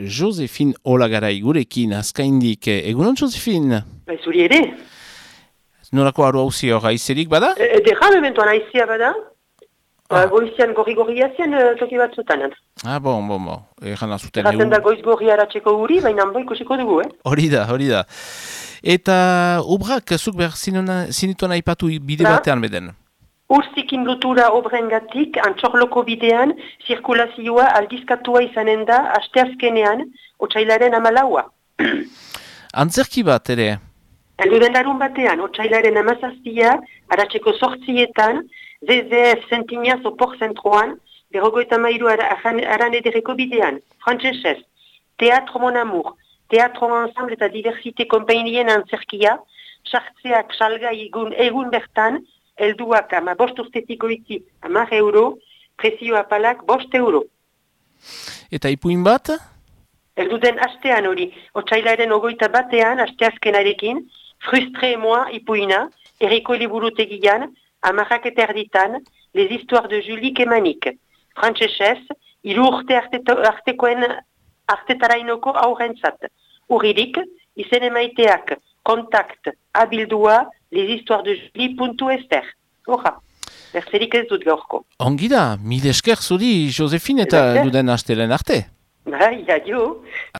Josefin Olagarai gurekin azkaindik. Egunon, Josefin? Zuri ere? Nolako aro hauzi hor aizerik bada? Derra mementoan aizia bada. Goizian gorri-gorria zen toki batzutan. Bon. Egan azuten Erraten da goiz-gorri haratzeko guri, baina ikusiko dugu, Hori da. Eta obrak, zuk behar zinituan aipatu bide batean beden? Urzikin lotura obrengatik, antxorloko bidean, zirkulazioa aldizkatua izanen da, asteazkenean, otsailaren 14. Antzerki bat, ere? Elduden larun batean, otsailaren 17, haratzeko 8etan, ZZF Sentiniaz opor zentroan, 53 aran ederreko bidean, frantsesez, Teatro Mon Amour, Teatro Ensemble eta Diversite Konpainien antzerkia, sartzeak salgai egun bertan, helduak 15 urtetik goiti 10 euro, prezio apalak 5 euro. Eta ipuin bat? Elduden astean hori, otsailaren 21, asteazkenarekin, Frustre moi ipuina, Eriko liburutegian, 10:30, Les histoires de Julie Kemanik. Frantsesez, 3 urte artekoen artetarainoko aurrentzat. Urririk, izen emaiteak, kontakt, abildua, leshistoiresdejulie.fr. Horra, berzerik ez dut gaurko. Ongi da, mil esker zuri, Josefin, eta duden astelen arte. Bai, adio.